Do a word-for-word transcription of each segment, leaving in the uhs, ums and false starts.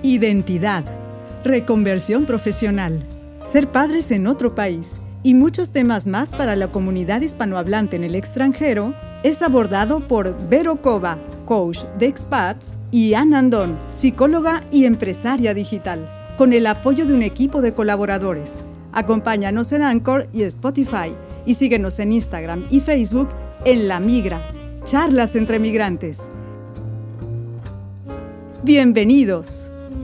Identidad, reconversión profesional, ser padres en otro país y muchos temas más para la comunidad hispanohablante en el extranjero es abordado por Vero Cova, coach de expats, y Ana Andón, psicóloga y empresaria digital, con el apoyo de un equipo de colaboradores. Acompáñanos en Anchor y Spotify y síguenos en Instagram y Facebook en La Migra, charlas entre migrantes. ¡Bienvenidos!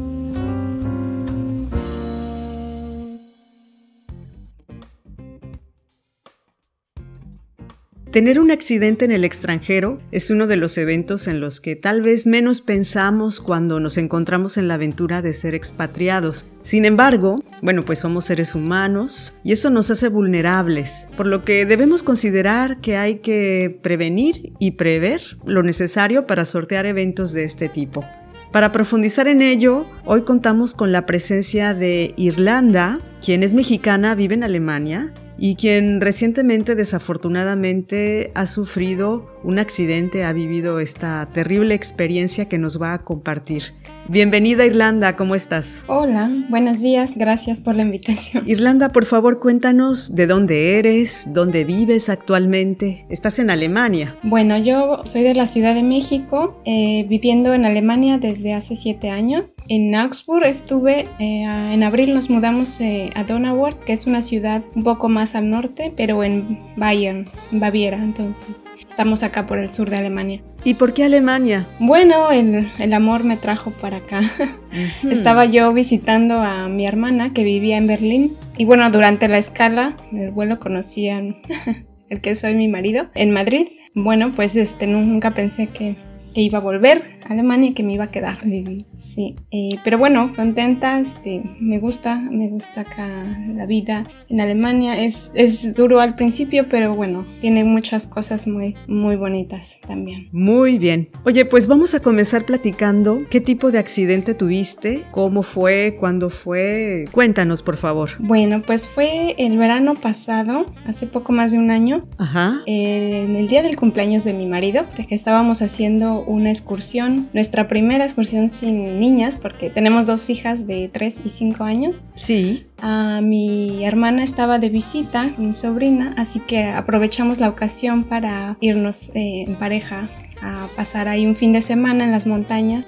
Tener un accidente en el extranjero es uno de los eventos en los que tal vez menos pensamos cuando nos encontramos en la aventura de ser expatriados. Sin embargo, bueno, pues somos seres humanos y eso nos hace vulnerables, por lo que debemos considerar que hay que prevenir y prever lo necesario para sortear eventos de este tipo. Para profundizar en ello, hoy contamos con la presencia de Irlanda, quien es mexicana, vive en Alemania, y quien recientemente, desafortunadamente, ha sufrido un accidente, ha vivido esta terrible experiencia que nos va a compartir. Bienvenida, Irlanda, ¿cómo estás? Hola, buenos días, gracias por la invitación. Irlanda, por favor, cuéntanos de dónde eres, dónde vives actualmente. Estás en Alemania. Bueno, yo soy de la Ciudad de México, eh, viviendo en Alemania desde hace siete años. En Augsburg estuve, eh, en abril nos mudamos eh, a Donauwörth, que es una ciudad un poco más al norte, pero en Bayern, en Baviera, entonces estamos acá por el sur de Alemania. ¿Y por qué Alemania? Bueno, el, el amor me trajo para acá. Uh-huh. Estaba yo visitando a mi hermana que vivía en Berlín y bueno, durante la escala, en el vuelo conocían el que soy mi marido en Madrid. Bueno, pues este nunca pensé que, que iba a volver a Alemania y que me iba a quedar. Sí, eh, pero bueno, contenta, este, me gusta, me gusta acá la vida en Alemania. Es, es duro al principio, pero bueno, tiene muchas cosas muy, muy bonitas también. Muy bien. Oye, pues vamos a comenzar platicando qué tipo de accidente tuviste, cómo fue, cuándo fue. Cuéntanos, por favor. Bueno, pues fue el verano pasado, hace poco más de un año. Ajá. Eh, en el día del cumpleaños de mi marido, porque estábamos haciendo una excursión. Nuestra primera excursión sin niñas, porque tenemos dos hijas de tres y cinco años. Sí. Uh, mi hermana estaba de visita, mi sobrina, así que aprovechamos la ocasión para irnos eh, en pareja a pasar ahí un fin de semana en las montañas.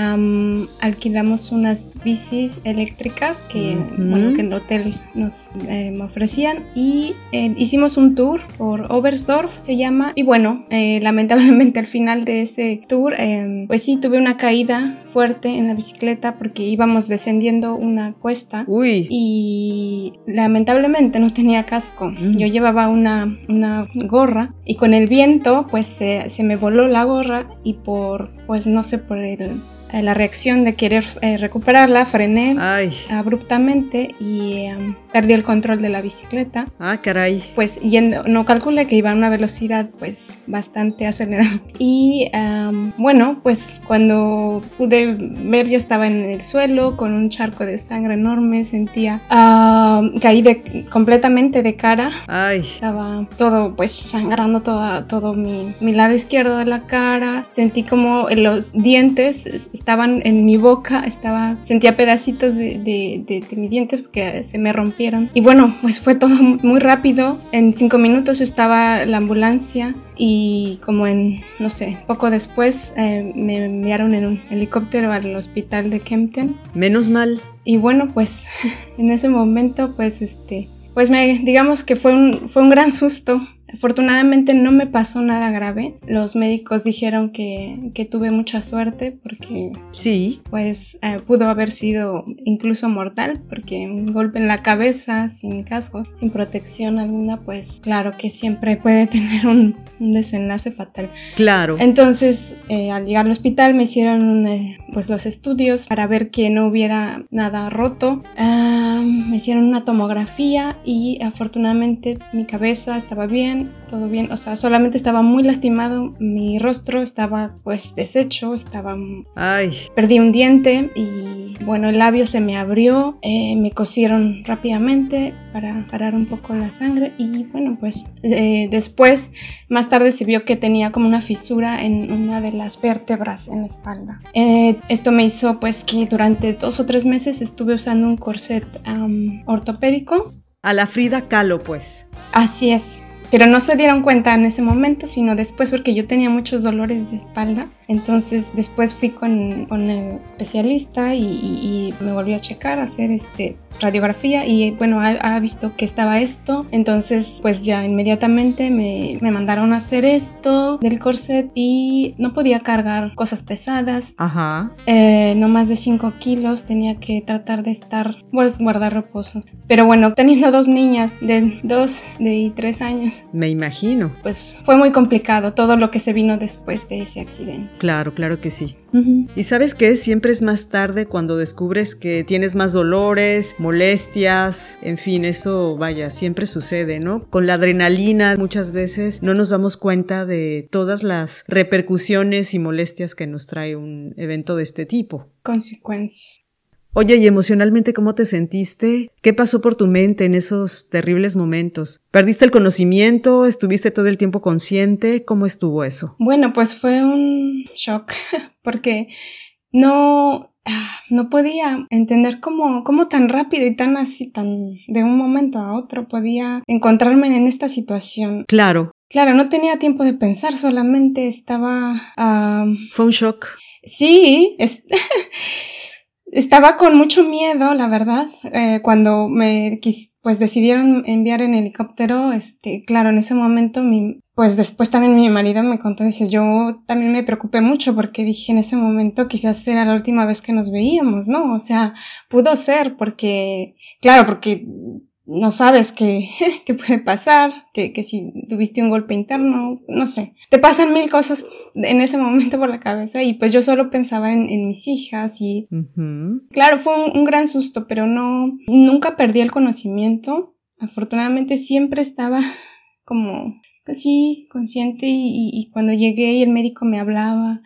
Um, alquilamos unas bicis eléctricas que, uh-huh. bueno, que en el hotel nos eh, ofrecían y eh, hicimos un tour por Oberstdorf, se llama, y bueno, eh, lamentablemente al final de ese tour, eh, pues sí, tuve una caída fuerte en la bicicleta porque íbamos descendiendo una cuesta. Uy. Y lamentablemente no tenía casco. Uh-huh. Yo llevaba una, una gorra y con el viento pues se, se me voló la gorra y por, pues no sé, por el la reacción de querer eh, recuperarla, frené Ay. abruptamente y um, perdí el control de la bicicleta. Ah, caray. Pues yendo, no calculé que iba a una velocidad pues bastante acelerada. Y um, bueno, pues cuando pude ver ya estaba en el suelo con un charco de sangre enorme, sentía, uh, caí de, completamente de cara. Ay. Estaba todo pues sangrando toda, todo mi, mi lado izquierdo de la cara. Sentí como los dientes estaban en mi boca, estaba, sentía pedacitos de, de, de, de mis dientes que se me rompieron. Y bueno, pues fue todo muy rápido. En cinco minutos estaba la ambulancia y como en, no sé, poco después eh, me enviaron en un helicóptero al hospital de Kempten. Menos mal. Y bueno, pues en ese momento, pues este, pues me, digamos que fue un, fue un gran susto. Afortunadamente no me pasó nada grave. Los médicos dijeron que, que tuve mucha suerte porque sí, pues eh, pudo haber sido incluso mortal, porque un golpe en la cabeza sin casco, sin protección alguna, pues claro que siempre puede tener un, un desenlace fatal. Claro. Entonces eh, al llegar al hospital me hicieron eh, pues los estudios para ver que no hubiera nada roto. Uh, me hicieron una tomografía y afortunadamente mi cabeza estaba bien, todo bien, o sea, solamente estaba muy lastimado, mi rostro estaba pues deshecho, estaba... Ay. Perdí un diente y bueno, el labio se me abrió, eh, me cosieron rápidamente para parar un poco la sangre y bueno, pues eh, después, más tarde se vio que tenía como una fisura en una de las vértebras en la espalda. Eh, esto me hizo pues que durante dos o tres meses estuve usando un corset um, ortopédico. A la Frida Kahlo, pues. Así es. Pero no se dieron cuenta en ese momento, sino después porque yo tenía muchos dolores de espalda. Entonces después fui con, con el especialista y, y, y me volvió a checar, a hacer este, radiografía y bueno, ha, ha visto que estaba esto. Entonces pues ya inmediatamente me, me mandaron a hacer esto del corset y no podía cargar cosas pesadas. Ajá. Eh, no más de cinco kilos, tenía que tratar de estar, pues guardar reposo. Pero bueno, teniendo dos niñas de dos de y tres años. Me imagino. Pues fue muy complicado todo lo que se vino después de ese accidente. Claro, claro que sí. Uh-huh. ¿Y sabes qué? Siempre es más tarde cuando descubres que tienes más dolores, molestias, en fin, eso, vaya, siempre sucede, ¿no? Con la adrenalina muchas veces no nos damos cuenta de todas las repercusiones y molestias que nos trae un evento de este tipo. Consecuencias. Oye, ¿y emocionalmente cómo te sentiste? ¿Qué pasó por tu mente en esos terribles momentos? ¿Perdiste el conocimiento? ¿Estuviste todo el tiempo consciente? ¿Cómo estuvo eso? Bueno, pues fue un shock porque no, no podía entender cómo, cómo tan rápido y tan así, tan de un momento a otro podía encontrarme en esta situación. Claro. Claro, no tenía tiempo de pensar, solamente estaba... Uh, ¿Fue un shock? Sí, es... Estaba con mucho miedo, la verdad, eh, cuando me quis, pues decidieron enviar en helicóptero, este, claro, en ese momento, mi, pues después también mi marido me contó, dice, yo también me preocupé mucho porque dije en ese momento quizás era la última vez que nos veíamos, ¿no? O sea, pudo ser porque, claro, porque no sabes qué, qué puede pasar, que, que si tuviste un golpe interno, no sé. Te pasan mil cosas en ese momento por la cabeza y pues yo solo pensaba en, en mis hijas y... Uh-huh. Claro, fue un, un gran susto, pero no, nunca perdí el conocimiento. Afortunadamente siempre estaba como así consciente y, y, y cuando llegué y el médico me hablaba,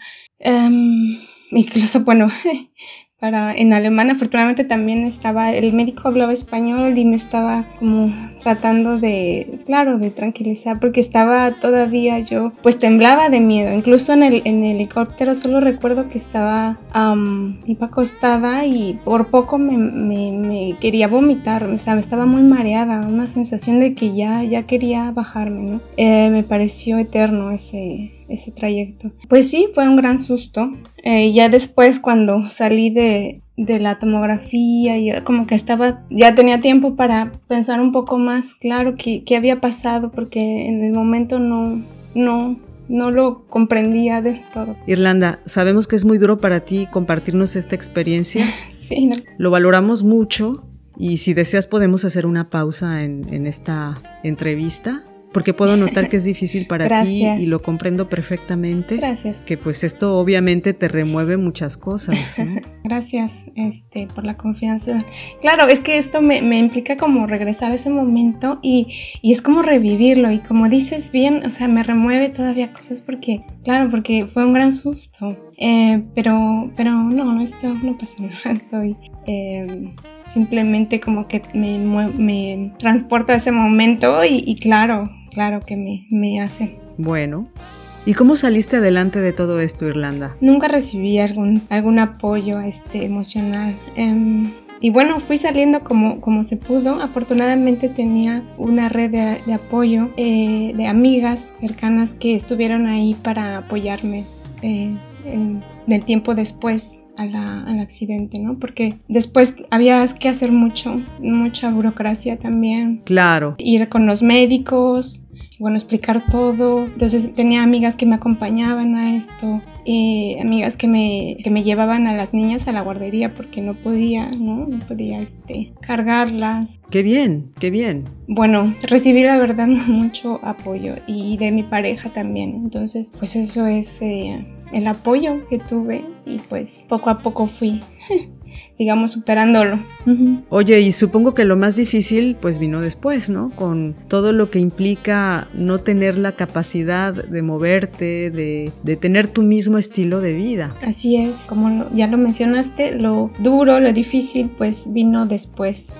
um, incluso, bueno... Para, en alemán afortunadamente también estaba, el médico hablaba español y me estaba como tratando de, claro, de tranquilizar porque estaba todavía yo, pues temblaba de miedo, incluso en el, en el helicóptero solo recuerdo que estaba, um, iba acostada y por poco me, me, me quería vomitar, o sea, estaba muy mareada, una sensación de que ya, ya quería bajarme, ¿no? Eh, me pareció eterno ese... ese trayecto. Pues sí, fue un gran susto. Eh, ya después cuando salí de, de la tomografía, yo como que estaba, ya tenía tiempo para pensar un poco más claro qué, qué había pasado, porque en el momento no, no, no lo comprendía del todo. Irlanda, sabemos que es muy duro para ti compartirnos esta experiencia. Sí. No. Lo valoramos mucho y si deseas podemos hacer una pausa en, en esta entrevista. Porque puedo notar que es difícil para Gracias. ti y lo comprendo perfectamente. Gracias. Que pues esto obviamente te remueve muchas cosas, ¿no? Gracias este, por la confianza. Claro, es que esto me, me implica como regresar a ese momento y, y es como revivirlo. Y como dices bien, o sea, me remueve todavía cosas porque, claro, porque fue un gran susto. Eh, pero, pero no, no, esto no pasa nada. Estoy... Eh, simplemente como que me, me transporto a ese momento y, y claro, claro que me, me hace. Bueno, ¿y cómo saliste adelante de todo esto, Irlanda? Nunca recibí algún, algún apoyo este, emocional. Eh, y bueno, fui saliendo como, como se pudo. Afortunadamente tenía una red de, de apoyo, eh, de amigas cercanas que estuvieron ahí para apoyarme eh, en, en el tiempo después. A la, al accidente, ¿no? Porque después había que hacer mucho, mucha burocracia también. Claro. Ir con los médicos, bueno, explicar todo. Entonces tenía amigas que me acompañaban a esto, eh, amigas que me, que me llevaban a las niñas a la guardería porque no podía, ¿no? No podía este, cargarlas. ¡Qué bien! ¡Qué bien! Bueno, recibí la verdad mucho apoyo y de mi pareja también. Entonces, pues eso es... Eh, el apoyo que tuve y pues poco a poco fui digamos, superándolo. Uh-huh. Oye, y supongo que lo más difícil pues vino después, ¿no? Con todo lo que implica no tener la capacidad de moverte, de, de tener tu mismo estilo de vida. Así es, como lo, ya lo mencionaste, lo duro, lo difícil pues vino después.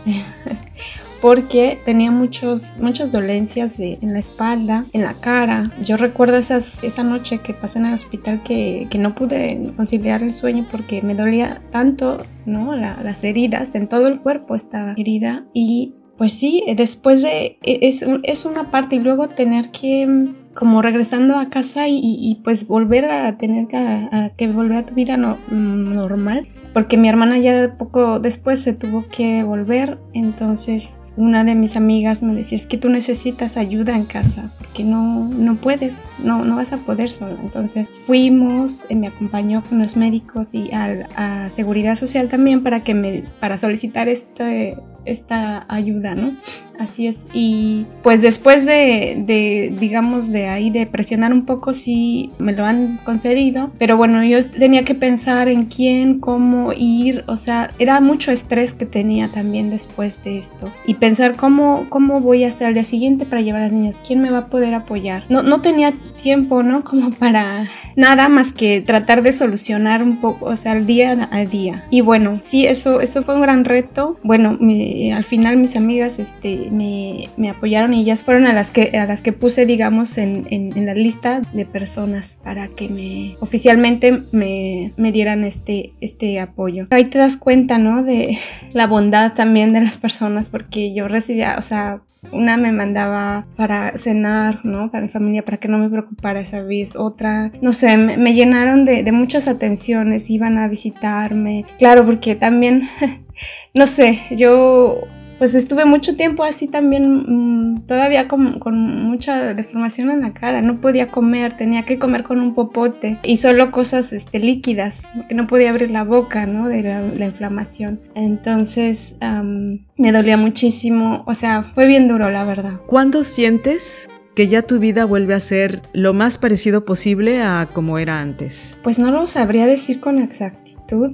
Porque tenía muchos, muchas dolencias de, en la espalda, en la cara. Yo recuerdo esas, esa noche que pasé en el hospital que, que no pude conciliar el sueño porque me dolía tanto, ¿no? La, las heridas, en todo el cuerpo estaba herida. Y pues sí, después de... Es, es una parte y luego tener que... como regresando a casa y, y, y pues volver a tener que, a, a que volver a tu vida no, normal. Porque mi hermana ya poco después se tuvo que volver, entonces... Una de mis amigas me decía, es que tú necesitas ayuda en casa, porque no, no puedes, no, no vas a poder sola. Entonces fuimos, eh, me acompañó con los médicos y a, a Seguridad Social también para, que me, para solicitar este, esta ayuda, ¿no? Así es, y pues después de, de, digamos, de ahí de presionar un poco, sí me lo han concedido, pero bueno, yo tenía que pensar en quién, cómo ir, o sea, era mucho estrés que tenía también después de esto, y pensar cómo, cómo voy a hacer al día siguiente para llevar a las niñas, quién me va a poder apoyar. No, no tenía tiempo, ¿no? Como para nada más que tratar de solucionar un poco, o sea, al día a día. Y bueno, sí, eso, eso fue un gran reto. Bueno, mi, al final mis amigas, este, Me, me apoyaron y ellas fueron a las que, a las que puse, digamos, en, en, en la lista de personas para que me oficialmente me, me dieran este, este apoyo. Ahí te das cuenta, ¿no? De la bondad también de las personas, porque yo recibía, o sea, una me mandaba para cenar, ¿no? Para mi familia, para que no me preocupara esa vez. Otra, no sé, me, me llenaron de, de muchas atenciones, iban a visitarme. Claro, porque también, no sé, yo... Pues estuve mucho tiempo así también, mmm, todavía con, con mucha deformación en la cara. No podía comer, tenía que comer con un popote y solo cosas este, líquidas, porque no podía abrir la boca, ¿no? De la, la inflamación. Entonces um, me dolía muchísimo, o sea, fue bien duro, la verdad. ¿Cuándo sientes que ya tu vida vuelve a ser lo más parecido posible a como era antes? Pues no lo sabría decir con exactitud.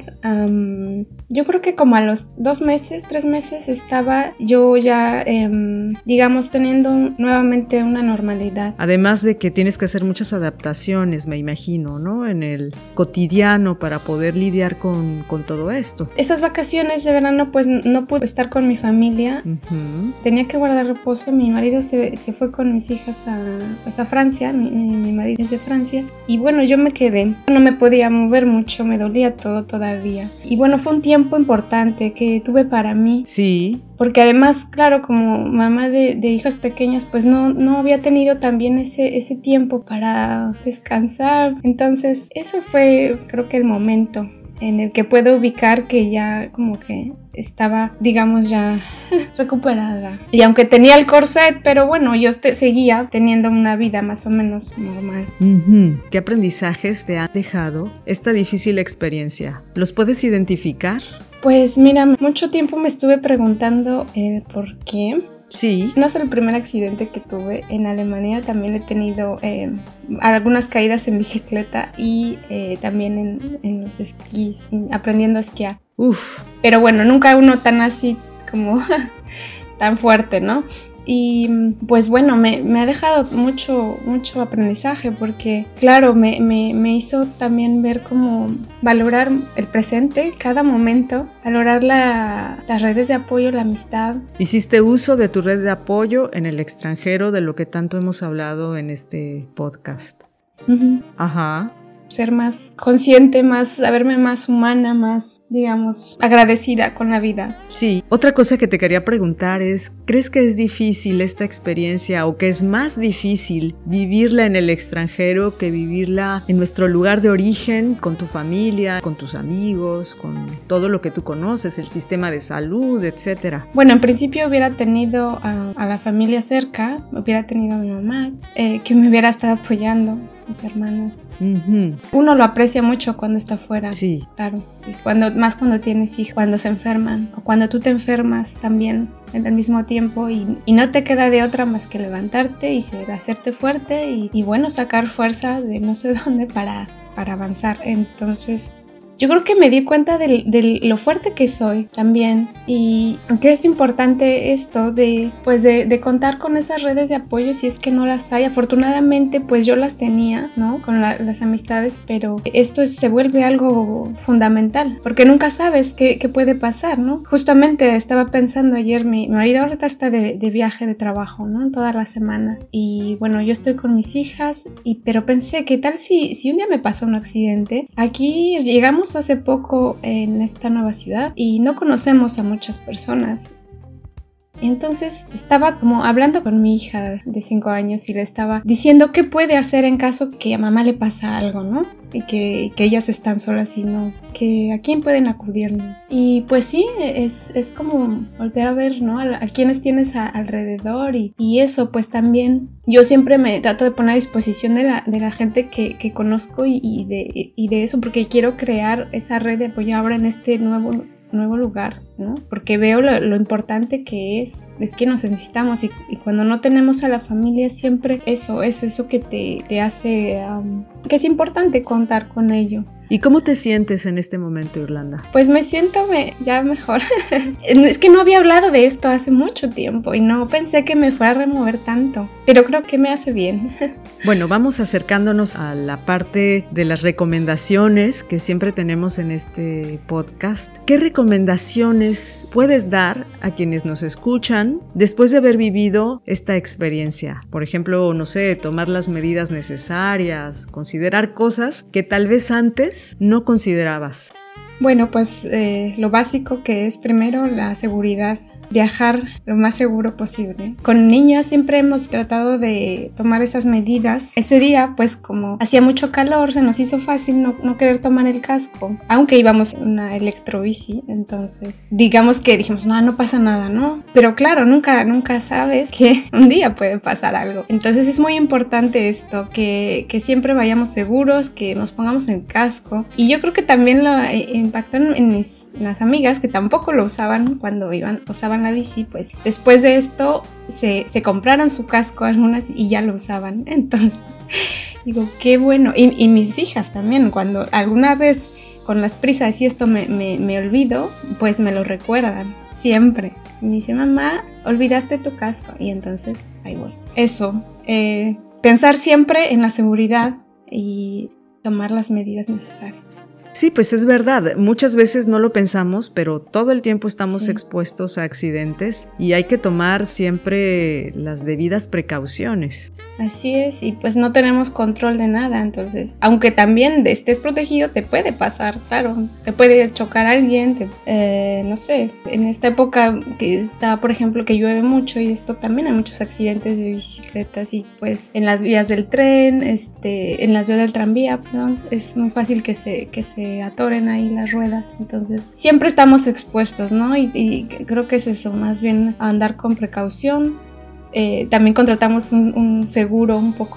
Um, yo creo que como a los dos meses, tres meses estaba yo ya, eh, digamos, teniendo nuevamente una normalidad. Además de que tienes que hacer muchas adaptaciones, me imagino, ¿no? En el cotidiano para poder lidiar con, con todo esto. Esas vacaciones de verano, pues no pude estar con mi familia. Uh-huh. Tenía que guardar reposo. Mi marido se, se fue con mis hijas a, pues a Francia, mi, mi marido es de Francia, y bueno, yo me quedé, no me podía mover mucho, me dolía todo todavía, y bueno, fue un tiempo importante que tuve para mí. Sí. Porque además, claro, como mamá de, de hijas pequeñas, pues no, no había tenido también ese, ese tiempo para descansar, entonces eso fue, creo que el momento en el que puedo ubicar que ya como que estaba, digamos, ya recuperada. Y aunque tenía el corset, pero bueno, yo te, seguía teniendo una vida más o menos normal. Uh-huh. ¿Qué aprendizajes te ha dejado esta difícil experiencia? ¿Los puedes identificar? Pues mira, mucho tiempo me estuve preguntando el por qué. Sí. No es el primer accidente que tuve. En Alemania también he tenido eh, algunas caídas en bicicleta y eh, también en, en los esquís, aprendiendo a esquiar. Uf. Pero bueno, nunca uno tan así como tan fuerte, ¿no? Y pues bueno, me, me ha dejado mucho, mucho aprendizaje porque, claro, me, me, me hizo también ver cómo valorar el presente, cada momento, valorar la, las redes de apoyo, la amistad. Hiciste uso de tu red de apoyo en el extranjero, de lo que tanto hemos hablado en este podcast. Uh-huh. Ajá. Ser más consciente, más, saberme más humana, más, digamos, agradecida con la vida. Sí. Otra cosa que te quería preguntar es, ¿crees que es difícil esta experiencia o que es más difícil vivirla en el extranjero que vivirla en nuestro lugar de origen, con tu familia, con tus amigos, con todo lo que tú conoces, el sistema de salud, etcétera? Bueno, en principio hubiera tenido a, a la familia cerca, hubiera tenido a mi mamá, eh, que me hubiera estado apoyando, mis hermanos. Uh-huh. Uno lo aprecia mucho cuando está afuera. Sí. Claro. Y cuando, más cuando tienes hijos, cuando se enferman, o cuando tú te enfermas también en el mismo tiempo y, y no te queda de otra más que levantarte y ser, hacerte fuerte y, y bueno, sacar fuerza de no sé dónde para, para avanzar. Entonces, yo creo que me di cuenta de, de lo fuerte que soy también, y que es importante esto de, pues de, de contar con esas redes de apoyo si es que no las hay. Afortunadamente pues yo las tenía, ¿no? Con la, las amistades, pero esto es, se vuelve algo fundamental, porque nunca sabes qué, qué puede pasar, ¿no? Justamente estaba pensando ayer, mi, mi marido ahorita está de, de viaje de trabajo, ¿no? Toda la semana, y bueno, yo estoy con mis hijas, y, pero pensé, ¿qué tal si, si un día me pasa un accidente? Aquí llegamos hace poco en esta nueva ciudad y no conocemos a muchas personas. Entonces estaba como hablando con mi hija de cinco años y le estaba diciendo qué puede hacer en caso que a mamá le pasa algo, ¿no? Y que, que ellas están solas y no, que a quién pueden acudir, ¿no? Y pues sí, es, es como volver a ver, ¿no? A, a quienes tienes a, alrededor y, y eso, pues también yo siempre me trato de poner a disposición de la, de la gente que, que conozco y, y, de, y de eso, porque quiero crear esa red de apoyo ahora en este nuevo nuevo lugar, ¿no? Porque veo lo, lo importante que es, es que nos necesitamos, y, y cuando no tenemos a la familia siempre eso, es eso que te, te hace, um, que es importante contar con ello. ¿Y cómo te sientes en este momento, Irlanda? Pues me siento me, ya mejor. Es que no había hablado de esto hace mucho tiempo y no pensé que me fuera a remover tanto, pero creo que me hace bien. Bueno, vamos acercándonos a la parte de las recomendaciones que siempre tenemos en este podcast. ¿Qué recomendaciones puedes dar a quienes nos escuchan después de haber vivido esta experiencia? Por ejemplo, no sé, tomar las medidas necesarias, considerar cosas que tal vez antes no considerabas. Bueno, pues eh, lo básico que es primero la seguridad. Viajar lo más seguro posible. Con niñas siempre hemos tratado de tomar esas medidas. Ese día, pues como hacía mucho calor, se nos hizo fácil no, no querer tomar el casco, aunque íbamos en una electrobici. Entonces, digamos que dijimos, no, no pasa nada, ¿no? Pero claro, nunca, nunca sabes que un día puede pasar algo. Entonces es muy importante esto, que, que siempre vayamos seguros, que nos pongamos el casco. Y yo creo que también lo eh, impactó en, en mis en las amigas que tampoco lo usaban cuando iban, usaban la bici, pues después de esto se, se compraron su casco algunas y ya lo usaban. Entonces digo, qué bueno. Y, y mis hijas también, cuando alguna vez con las prisas y esto me, me, me olvido, pues me lo recuerdan siempre. Me dice, mamá, olvidaste tu casco, y entonces ahí voy. Eso, eh, pensar siempre en la seguridad y tomar las medidas necesarias. Sí, pues es verdad, muchas veces no lo pensamos, pero todo el tiempo estamos sí. expuestos a accidentes y hay que tomar siempre las debidas precauciones. Así es, y pues no tenemos control de nada, entonces, aunque también estés protegido, te puede pasar, claro, te puede chocar alguien, te, eh, no sé, en esta época que está, por ejemplo, que llueve mucho y esto también hay muchos accidentes de bicicletas y pues en las vías del tren, este, en las vías del tranvía, perdón, es muy fácil que se, que se atoren ahí las ruedas, entonces siempre estamos expuestos, ¿no? Y, y creo que es eso, más bien andar con precaución. Eh, también contratamos un, un seguro un poco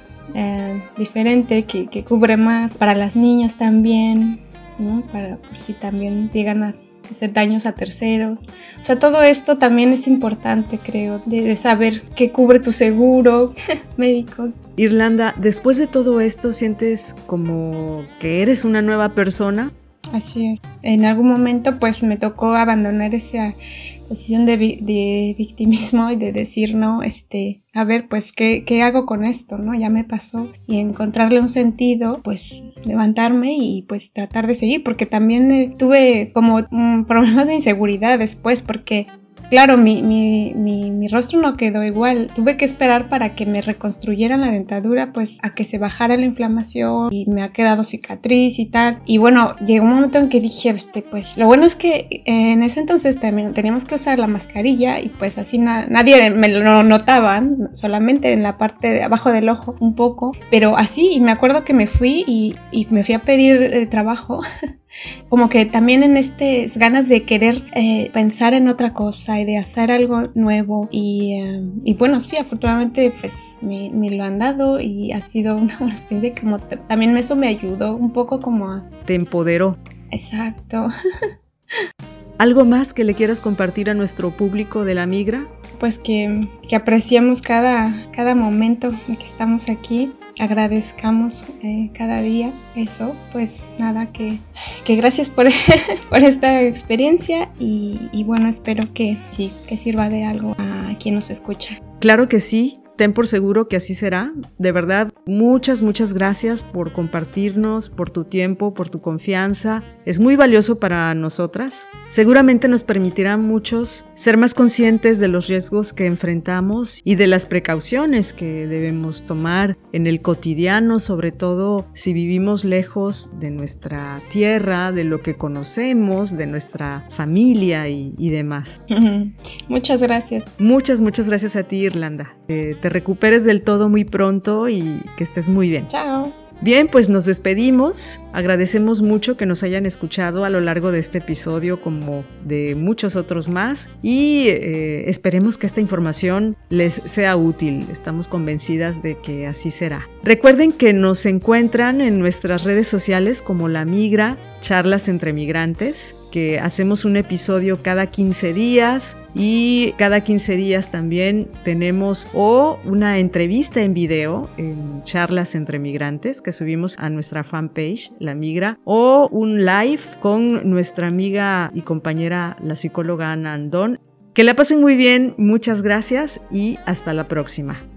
eh, diferente que, que cubre más para las niñas también, ¿no? Para por si también llegan a hacer daños a terceros. O sea, todo esto también es importante, creo, de, de saber qué cubre tu seguro médico. Irlanda, después de todo esto, ¿sientes como que eres una nueva persona? Así es. En algún momento, pues, me tocó abandonar esa posición de, vi- de victimismo y de decir, no, este, a ver, pues, ¿qué, qué hago con esto, no? Ya me pasó. Y encontrarle un sentido, pues, levantarme y, pues, tratar de seguir. Porque también eh, tuve como um, problemas de inseguridad después, porque claro, mi, mi, mi, mi rostro no quedó igual. Tuve que esperar para que me reconstruyeran la dentadura, pues a que se bajara la inflamación y me ha quedado cicatriz y tal. Y bueno, llegó un momento en que dije, este, pues lo bueno es que en ese entonces también teníamos que usar la mascarilla y pues así na- nadie me lo notaba, solamente en la parte de abajo del ojo un poco. Pero así, y me acuerdo que me fui y, y me fui a pedir eh, trabajo. Como que también en estas ganas de querer eh, pensar en otra cosa y de hacer algo nuevo y, eh, y bueno, sí, afortunadamente pues me, me lo han dado y ha sido una buena experiencia, como t- también eso me ayudó un poco como a... Te empoderó. Exacto. ¿Algo más que le quieras compartir a nuestro público de La Migra? Pues que, que apreciemos cada, cada momento en que estamos aquí. agradezcamos eh, cada día eso. Pues nada, que, que gracias por, por esta experiencia y, y bueno, espero que sí, que sirva de algo a quien nos escucha. Claro que sí. Ten por seguro que así será. De verdad, muchas, muchas gracias por compartirnos, por tu tiempo, por tu confianza. Es muy valioso para nosotras. Seguramente nos permitirá a muchos ser más conscientes de los riesgos que enfrentamos y de las precauciones que debemos tomar en el cotidiano, sobre todo si vivimos lejos de nuestra tierra, de lo que conocemos, de nuestra familia y, y demás. Muchas gracias. Muchas, muchas gracias a ti, Irlanda. Eh, te recuperes del todo muy pronto y que estés muy bien. Chao. Bien, pues nos despedimos. Agradecemos mucho que nos hayan escuchado a lo largo de este episodio como de muchos otros más y eh, esperemos que esta información les sea útil. Estamos convencidas de que así será. Recuerden que nos encuentran en nuestras redes sociales como La Migra, Charlas entre Migrantes, que hacemos un episodio cada quince días y cada quince días también tenemos o una entrevista en video en Charlas entre Migrantes que subimos a nuestra fanpage La Migra, o un live con nuestra amiga y compañera la psicóloga Ana Andón. Que la pasen muy bien, muchas gracias y hasta la próxima.